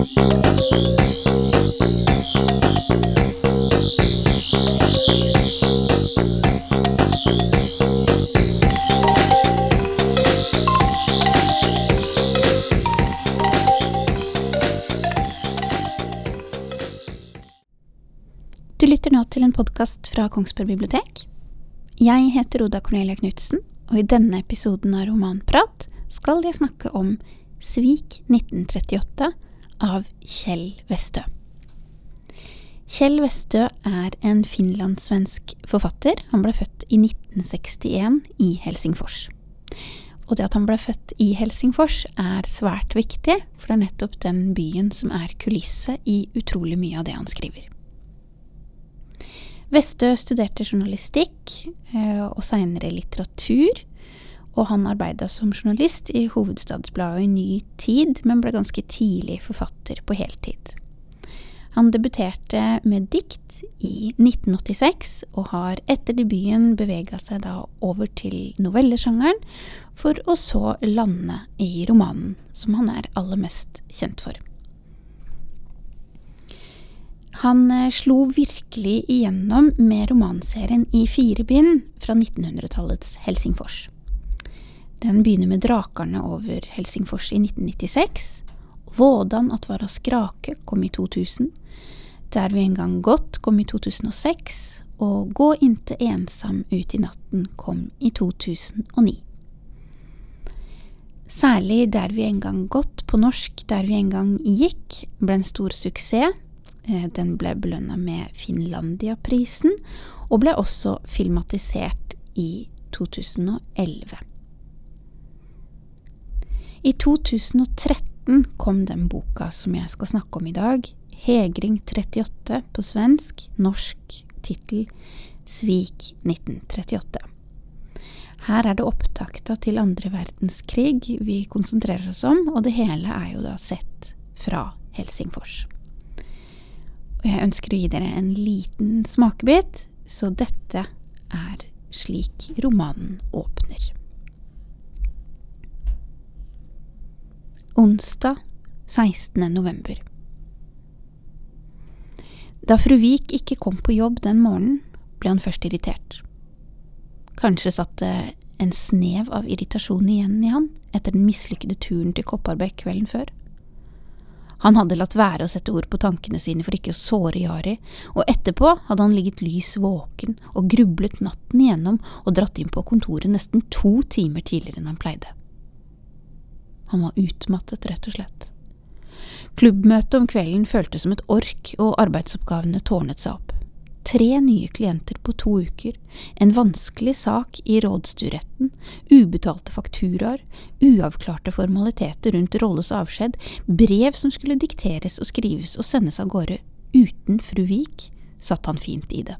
Du lytter nå til en podcast fra Kongsberg Bibliotek. Jeg heter Oda Cornelia Knudsen, og i denne episoden av Romanprat skal jeg snakke om Svik 1938 av Kjell Westö. Kjell Westö er en finlandssvensk forfatter. Han ble født i 1961 i Helsingfors. Og det at han ble født i Helsingfors er svært viktig, for det er nettopp den byen som er kulisse i utrolig mye av det han skriver. Westö studerte journalistikk og senere litteratur, og han arbeidet som journalist i Hovedstadsbladet i Ny Tid, men ble ganske tidlig forfatter på heltid. Han debuterte med dikt i 1986, og har etter debuten beveget seg da over til novellesjangeren, for å så lande i romanen, som han er aller mest kjent for. Han slo virkelig igjennom med romanserien i 4 bind fra 1900-tallets Helsingfors. Den begynner med Drakarne over Helsingfors i 1996, Vådan at vara skrake kom i 2000, Der vi en gang gått kom i 2006, og Gå inte ensam ut i natten kom i 2009. Særlig Der vi en gang gått på norsk, Der vi en gang gikk, ble en stor suksess. Den ble belønnet med Finlandia-prisen, og ble også filmatisert i 2011. I 2013 kom den boka som jeg skal snakke om i dag, Hägring 38 på svensk, norsk titel Svik 1938. Her er det opptakta til andre verdenskrig vi konsentrerer oss om, og det hele er jo da sett fra Helsingfors. Og jeg ønsker å gi dere en liten smakebit, så dette er slik romanen åpner. Onsdag 16. november. Da fru Vik ikke kom på jobb den morgenen, ble han først irritert. Kanskje satt det en snev av irritasjon igjen i han etter den mislykkede turen til Kopparberg kvelden før. Han hadde latt være å sette ord på tankene sine for ikke å såre Jari, og etterpå hadde han ligget lys våken og grublet natten igjennom og dratt inn på kontoret nesten 2 timer tidligere enn han pleide. Han var utmattet, rett og slett. Klubbmøtet om kvelden føltes som et ork, og arbeidsoppgavene tårnet seg opp. 3 nye klienter på 2 uker, en vanskelig sak i rådsturetten, ubetalte fakturaer, uavklarte formaliteter rundt rolles avskjed, brev som skulle dikteres og skrives og sendes av gårde uten fru Vik, satt han fint i det.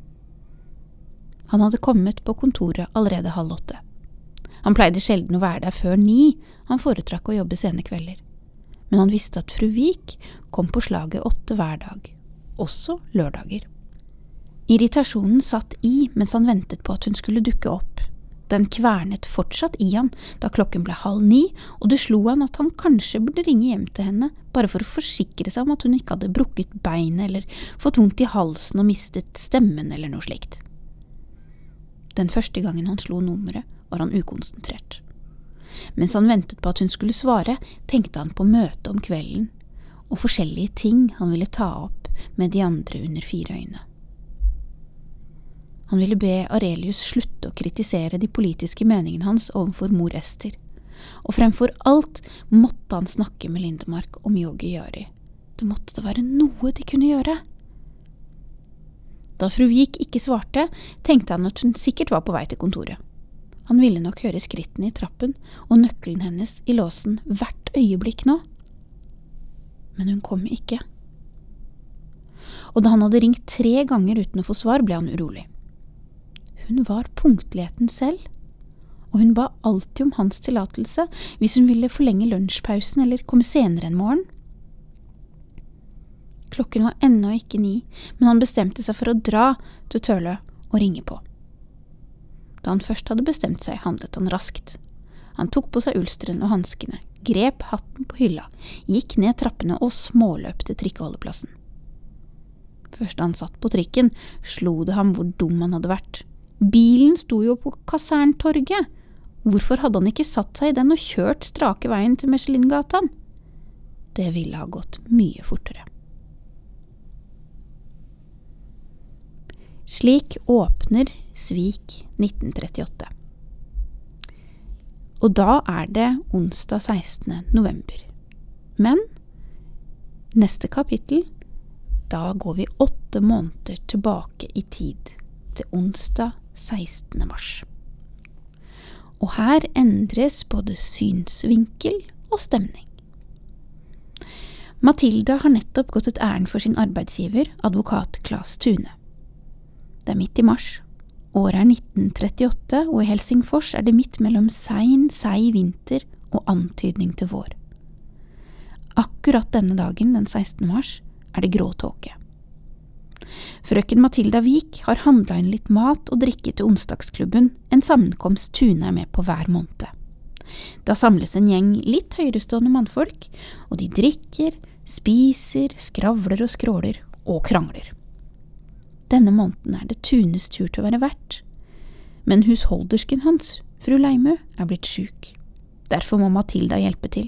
Han hadde kommet på kontoret allerede 7:30. Han pleide sjelden å være der før 9, han foretrakk å jobbe sene kvelder. Men han visste at fru Vik kom på slaget 8 hver dag, også lørdager. Irritasjonen satt i mens han ventet på at hun skulle dukke opp. Den kvernet fortsatt i han da klokken ble 8:30, og det slo han at han kanskje burde ringe hjem til henne, bare for å forsikre seg om at hun ikke hadde brukket beinet eller fått vondt i halsen og mistet stemmen eller noe slikt. Den første gangen han slo nummeret, var han ukonsentrert. Mens han ventet på at hun skulle svare, tenkte han på møtet om kvelden, og forskjellige ting han ville ta opp med de andre under 4 øyne. Han ville be Arelius slutte å kritisere de politiske meningene hans overfor mor Ester, og fremfor alt måtte han snakke med Lindemark om Yogi Jari. Det måtte det være noe de kunne gjøre. Da fru Vik ikke svarte, tenkte han at hun sikkert var på vei til kontoret. Han ville nok høre skrittene i trappen og nøkkelen hennes i låsen hvert øyeblikk nå. Men hun kom ikke. Og da han hadde ringt 3 ganger uten å få svar, ble han urolig. Hun var punktligheten selv, og hun ba alltid om hans tillatelse hvis hun ville forlenge lunsjpausen eller komme senere en morgen. Klokken var ennå ikke 9, men han bestemte seg for å dra til Tørlø og ringe på. Da han først hadde bestemt seg, handlet han raskt. Han tok på seg ulsteren og hanskene, grep hatten på hylla, gikk ned trappene og småløp til trikkeholdeplassen. Først da han satt på trikken, slo det ham hvor dum han hadde vært. Bilen sto jo på Kaserntorget. Hvorfor hadde han ikke satt seg i den og kjørt strake veien til Michelin-gatan? Det ville ha gått mye fortere. Slik åpner Svik 1938. Og da det onsdag 16. november. Men neste kapittel, da går vi 8 måneder tilbake i tid, til onsdag 16. mars. Og her endres både synsvinkel og stemning. Matilda har nettopp gått et ærend for sin arbeidsgiver, advokat Claes Thune. Det midt i mars. Året 1938, og i Helsingfors det midt mellom seig vinter og antydning til vår. Akkurat denne dagen, den 16. mars, det grå tåke. Frøken Matilda Vik har handlet inn litt mat og drikke til onsdagsklubben, en sammenkomst Thune med på hver måned. Da samles en gjeng litt høyrestående mannfolk, og de drikker, spiser, skravler og skråler og krangler. Denne måneden det Thunes tur til å være vert, men husholdersken hans, fru Leimø, blitt syk. Derfor må Matilda hjelpe til.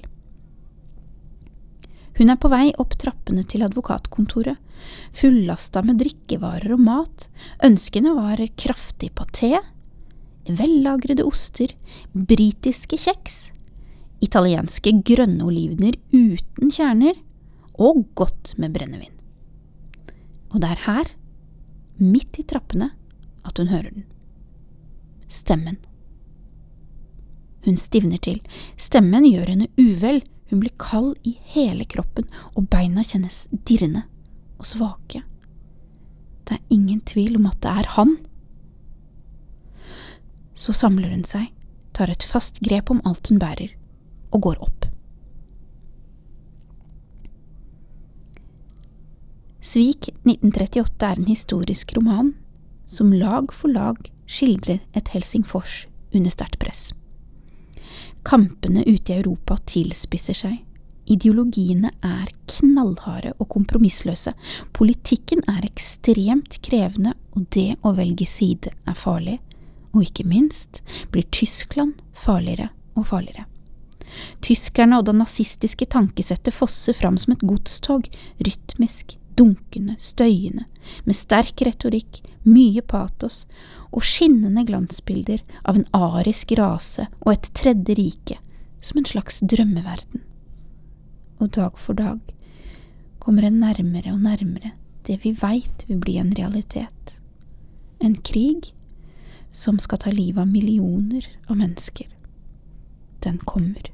Hun på vei opp trappene til advokatkontoret, fullastet med drikkevarer og mat. Ønskene var kraftig paté, vellagrede oster, britiske kjeks, italienske grønne olivener uten kjerner og godt med brennevin. Og det her, midt i trappene, at hun hører den. Stemmen. Hun stivner til. Stemmen gjør henne uvel. Hun blir kald i hele kroppen, og beina kjennes dirrende og svake. Det ingen tvil om at det han. Så samler hun seg, tar et fast grep om alt hun bærer, og går opp. Svik 1938 en historisk roman, som lag for lag skildrer et Helsingfors under sterkt press. Kampene ute i Europa tilspisser seg. Ideologiene knallharde og kompromissløse. Politikken ekstremt krevende, og det å velge side farlig. Og ikke minst blir Tyskland farligere og farligere. Tyskerne og det nazistiske tankesettet fosser fram som et godstog, rytmisk, dunkende, støyende, med sterk retorikk, mye patos og skinnende glansbilder av en arisk rase og et tredje rike, som en slags drømmeverden. Og dag for dag kommer en nærmere og nærmere det vi vet vil bli en realitet. En krig som skal ta livet av millioner av mennesker. Den kommer.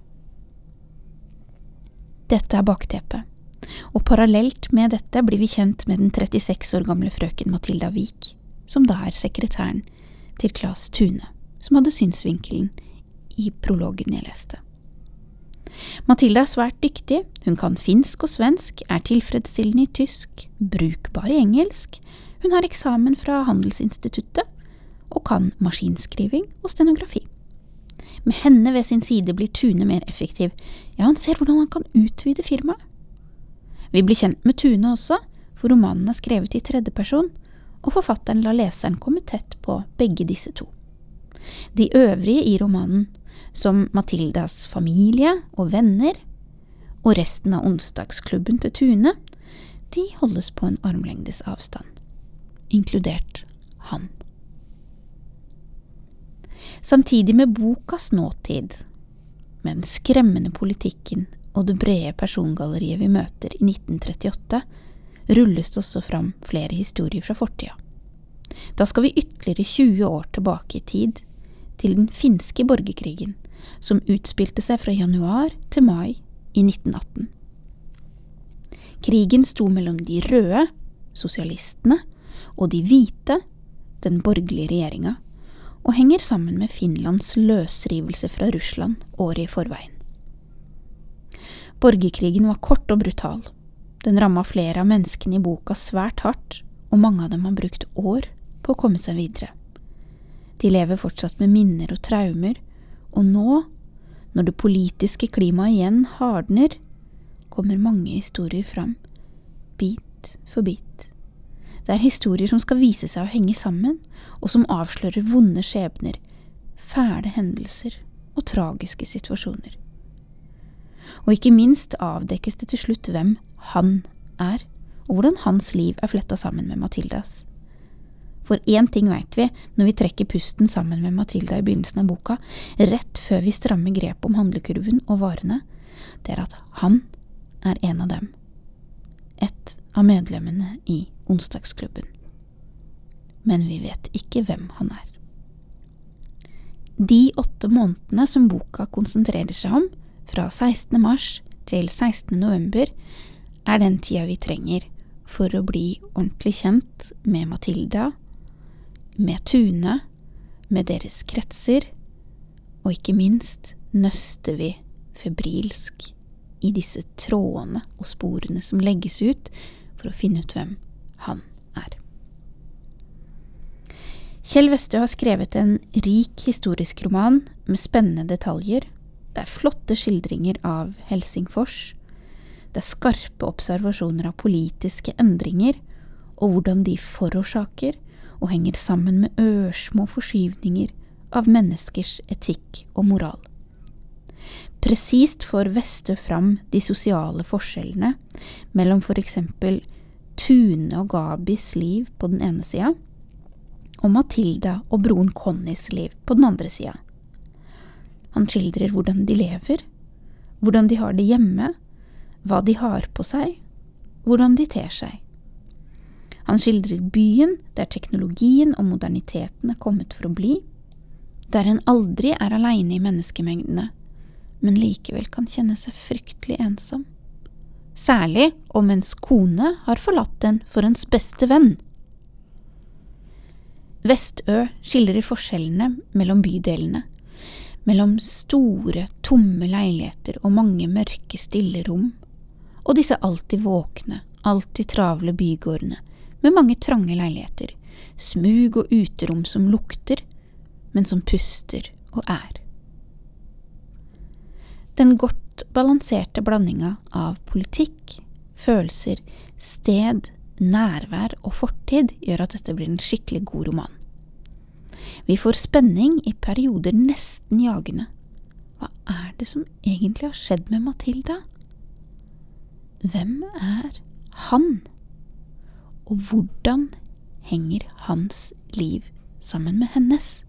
Dette bakteppet. Og parallelt med dette blir vi kjent med den 36 år gamle frøken Matilda Vik, som da sekretæren til Claes Thune, som hadde synsvinkelen i prologen jeg leste. Matilda svært dyktig, hun kan finsk og svensk, tilfredsstillende i tysk, brukbar i engelsk, hun har eksamen fra Handelsinstituttet, og kan maskinskriving og stenografi. Med henne ved sin side blir Thune mer effektiv, ja, han ser hvordan han kan utvide firmaet. Vi blir kjent med Thune også, for romanen skrevet i tredje person, og forfatteren lar leseren komme tett på begge disse to. De øvrige i romanen, som Matildas familie og venner, og resten av onsdagsklubben til Thune, de holdes på en armlengdes avstand, inkludert han. Samtidig med bokas nåtid, med den skremmende politikken og det brede persongalleriet vi møter i 1938, rulles det også fram flere historier fra fortida. Da skal vi ytterligere 20 år tilbake i tid, til den finske borgerkrigen, som utspilte seg fra januar til mai i 1918. Krigen sto mellom de røde, sosialistene, og de hvite, den borgerlige regjeringa, og henger sammen med Finlands løsrivelse fra Russland året i forveien. Borgerkrigen var kort og brutal. Den rammet flere av menneskene i boka svært hardt, og mange av dem har brukt år på å komme seg videre. De lever fortsatt med minner og traumer, og nå, Når det politiske klimaet igjen hardner, kommer mange historier fram, bit for bit. Det historier som skal vise seg å henge sammen, og som avslører vonde skjebner, fæle hendelser og tragiske situasjoner. Og ikke minst avdekkes det til slutt hvem han og hvordan hans liv flettet sammen med Matildas. For en ting vet vi når vi trekker pusten sammen med Matilda i begynnelsen av boka, rett før vi strammer grep om handlekurven og varene, det at han en av dem. Et av medlemmene i onsdagsklubben. Men vi vet ikke hvem han De 8 månedene som boka konsentrerer seg om, fra 16. mars til 16. november, den tida vi trenger for å bli ordentlig kjent med Matilda, med Tune, med deres kretser, og ikke minst nøster vi febrilsk i disse trådene og sporene som legges ut for å finne ut hvem han Kjell Westø har skrevet en rik historisk roman med spennende detaljer. Det flotte skildringer av Helsingfors. Det skarpe observasjoner av politiske endringer og hvordan de forårsaker og henger sammen med ørsmå forskyvninger av menneskers etikk og moral. Presist får Westø fram de sosiale forskjellene mellom for eksempel Tune og Gabis liv på den ene sida, og Matilda og broren Connys liv på den andre sida. Han skildrer hvordan de lever, hvordan de har det hjemme, hva de har på seg, hvordan de ter seg. Han skildrer byen der teknologien og moderniteten kommet for å bli, der en aldri alene i menneskemengdene, men likevel kan kjenne seg fryktelig ensom. Særlig om ens kone har forlatt den for ens beste venn. Westø skildrer forskjellene mellom bydelene, mellom store, tomme leiligheter og mange mørke, stille rom, og disse alltid våkne, alltid travle bygårdene, med mange trange leiligheter, smug og uterom som lukter, men som puster og Den godt balanserte blandinga av politikk, følelser, sted, nærvær og fortid gjør at dette blir en skikkelig god roman. Vi får spenning i perioder nesten jagende. Hva det som egentlig har skjedd med Matilda? Hvem han? Og hvordan henger hans liv sammen med hennes?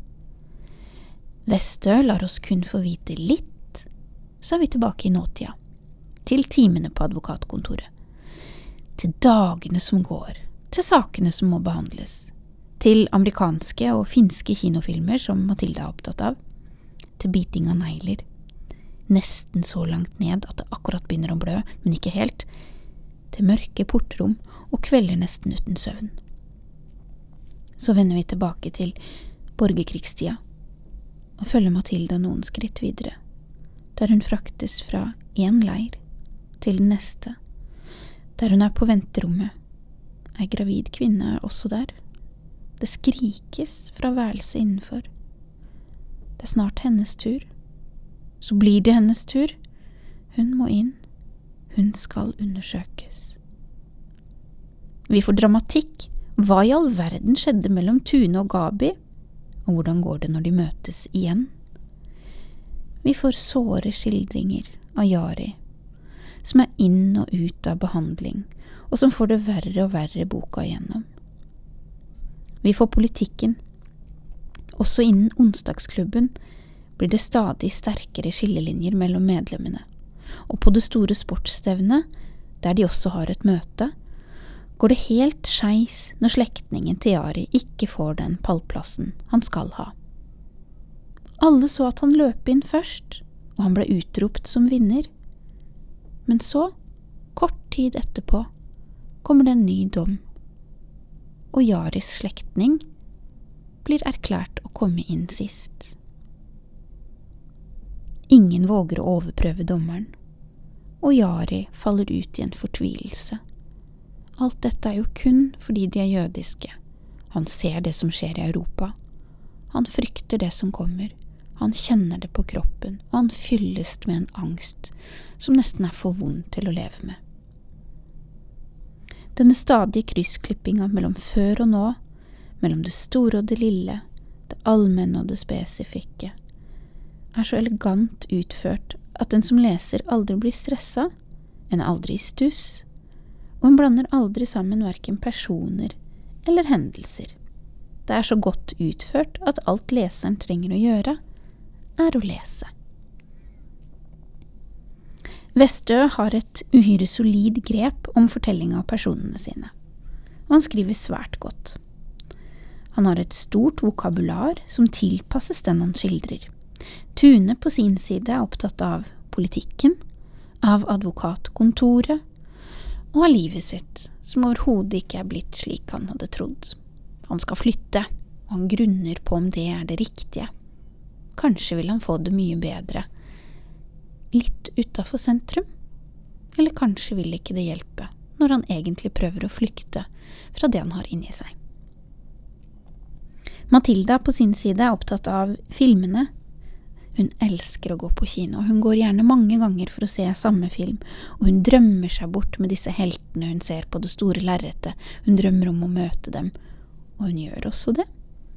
Westø lar oss kun få vite litt, så vi tilbake i nåtida, til timene på advokatkontoret. Til dagene som går, til sakene som må behandles, til amerikanske og finske kinofilmer som Matilda opptatt av, til biting av negler, nesten så langt ned at det akkurat begynner å blø, men ikke helt, til mørke portrom og kvelder nesten uten søvn. Så vender vi tilbake til borgerkrigstida og følger Matilda noen skritt videre, der hun fraktes fra en leir til den neste, der hun på venterommet. Ei gravid kvinne også der. Det skrikes fra værelset innenfor. Det snart hennes tur. Så blir det hennes tur. Hun må inn. Hun skal undersøkes. Vi får dramatikk. Hva i all verden skjedde mellom Tune og Gabi? Og hvordan går det når de møtes igjen? Vi får såre skildringer av Jari, som inn og ut av behandling, og som får det verre og verre boka igjennom. Vi får politikken. Også innen onsdagsklubben blir det stadig sterkere skillelinjer mellom medlemmene, og på det store sportsstevnet, der de også har et møte, går det helt skeis når slektningen til Jari ikke får den pallplassen han skal ha. Alle så at han løp inn først, og han ble utropt som vinner. Men så, kort tid etterpå, kommer det en ny dom, og Jaris slektning blir erklært å komme inn sist. Ingen våger å overprøve dommeren, og Jari faller ut i en fortvilelse. Alt dette jo kun fordi de jødiske. Han ser det som skjer i Europa. Han frykter det som kommer. Han kjenner det på kroppen, og han fylles med en angst som nesten for vond til å leve med. Denne stadige kryssklippinga mellom før og nå, mellom det store og det lille, det allmenne og det spesifikke, så elegant utført at den som leser aldri blir stresset, en aldri i stuss, og en blander aldri sammen hverken personer eller hendelser. Det så godt utført at alt leseren trenger å gjøre, å lese. Westø har et uhyre solid grep om fortelling av personene sine, og han skriver svært godt. Han har et stort vokabular som tilpasses den han skildrer. Tune på sin side opptatt av politikken, av advokatkontoret, og av livet sitt, som overhodet ikke blitt slik han hadde trodd. Han skal flytte, og han grunner på om det det riktige. Kanskje vil han få det mye bedre, litt utenfor sentrum, eller kanskje vil ikke det hjelpe, når han egentlig prøver å flykte fra det han har inni seg. Matilda på sin side opptatt av filmene. Hun elsker å gå på kino, hun går gjerne mange ganger for å se samme film, og hun drømmer seg bort med disse heltene hun ser på det store lerretet, hun drømmer om å møte dem, og hun gjør også det.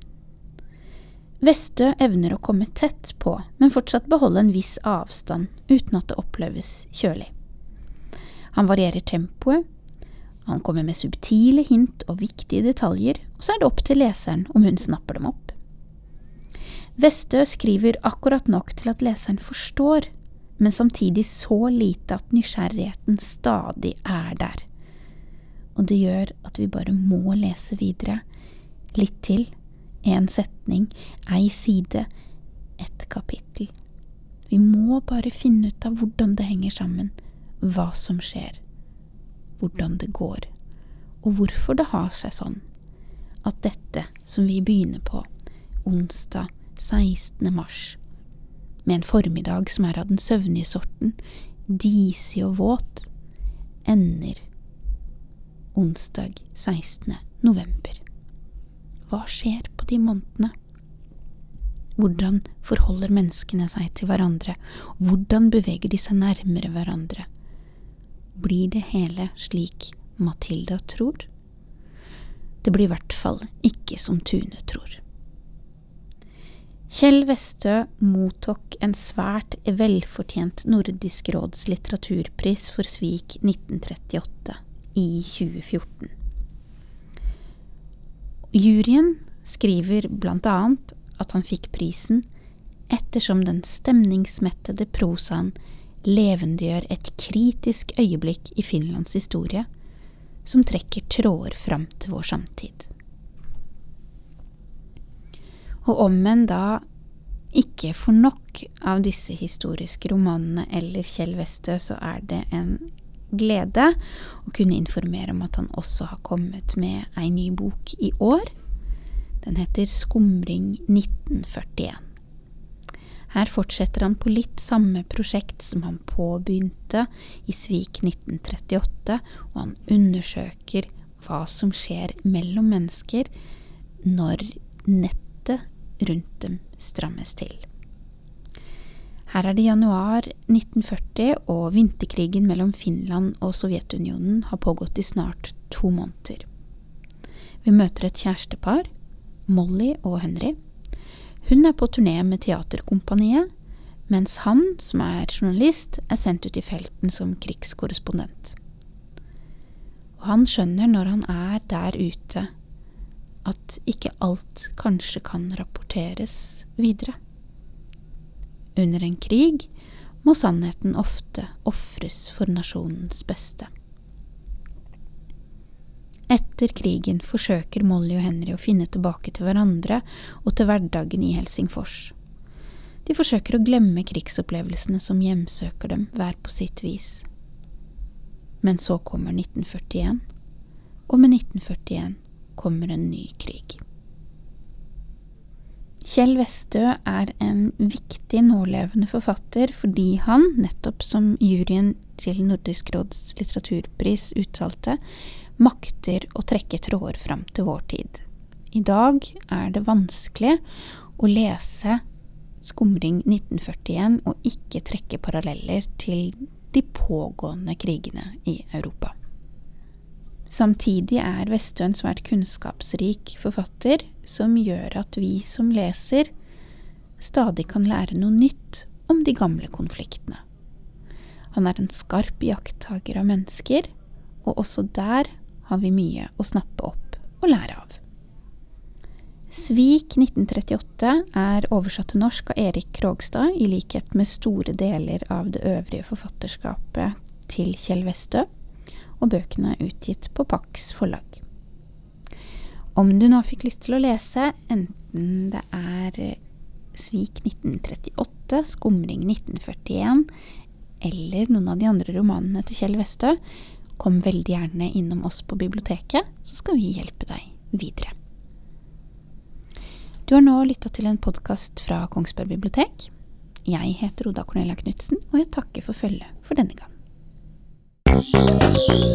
Westø evner å komme tett på, men fortsatt beholde en viss avstand, uten at det oppleves kjølig. Han varierer tempoet, han kommer med subtile hint og viktige detaljer, og så det opp til leseren om hun snapper dem opp. Westø skriver akkurat nok til at leseren forstår, men samtidig så lite at nysgjerrigheten stadig der. Og det gjør at vi bare må lese videre, litt til, en setning, ei side, et kapittel. Vi må bare finne ut av hvordan det henger sammen, hva som skjer, hvordan det går, og hvorfor det har seg sånn, at dette som vi begynner på, onsdag 16. mars, med en formiddag som av den søvnige sorten, disig og våt, ender onsdag 16. november. Hva skjer på de månedene? Hvordan forholder menneskene seg til hverandre? Hvordan beveger de seg nærmere hverandre? Blir det hele slik Matilda tror? Det blir i hvert fall ikke som Tune tror. Kjell Westø mottok en svært velfortjent Nordisk råds litteraturpris for Svik 1938 i 2014. Juryen skriver blant annet at han fikk prisen ettersom den stemningsmettede prosaen levendegjør et kritisk øyeblikk i Finlands historie som trekker tråder fram til vår samtid. Og om en da ikke får nok av disse historiske romanene eller Kjell Westø, så det en glede å kunne informere om at han også har kommet med en ny bok i år. Den heter Skumring 1941. Her fortsetter han på litt samme prosjekt som han påbegynte i Svik 1938, og han undersøker hva som skjer mellom mennesker når nettet rundt dem strammes til. Her det januar 1940, og vinterkrigen mellom Finland og Sovjetunionen har pågått i snart 2 måneder. Vi møter et kjærestepar, Molly og Henry. Hun på turné med teaterkompaniet, mens han, som journalist, sendt ut i felten som krigskorrespondent. Og han skjønner når han der ute, at ikke alt kanskje kan rapporteres videre. Under en krig må sannheten ofte offres for nasjonens beste. Etter krigen forsøker Molly og Henry å finne tilbake til hverandre og til hverdagen i Helsingfors. De forsøker å glemme krigsopplevelsene som hjemsøker dem hver på sitt vis. Men så kommer 1941, og med 1941 kommer en ny krig. Kjell Westø en viktig nålevende forfatter fordi han, nettopp som juryen til Nordisk råds litteraturpris uttalte, makter å trekke tråder fram til vår tid. I dag det vanskelig å lese Skumring 1941 og ikke trekke paralleller til de pågående krigene i Europa. Samtidig Westø en svært kunnskapsrik forfatter som gjør at vi som leser stadig kan lære noe nytt om de gamle konfliktene. Han en skarp jakttager av mennesker, og også der har vi mye å snappe opp og lære av. Svik 1938 oversatt til norsk av Erik Krogstad, i likhet med store deler av det øvrige forfatterskapet til Kjell Westø, og bøkene utgitt på Pax forlag. Om du nå fikk lyst til å lese, enten det Svik 1938, Skumring 1941, eller noen av de andre romanene til Kjell Westø, kom veldig gjerne innom oss på biblioteket, så skal vi hjelpe deg videre. Du har nå lyttet til en podcast fra Kongsberg bibliotek. Jeg heter Oda Cornelia Knudsen, og jeg takker for følget for denne gang.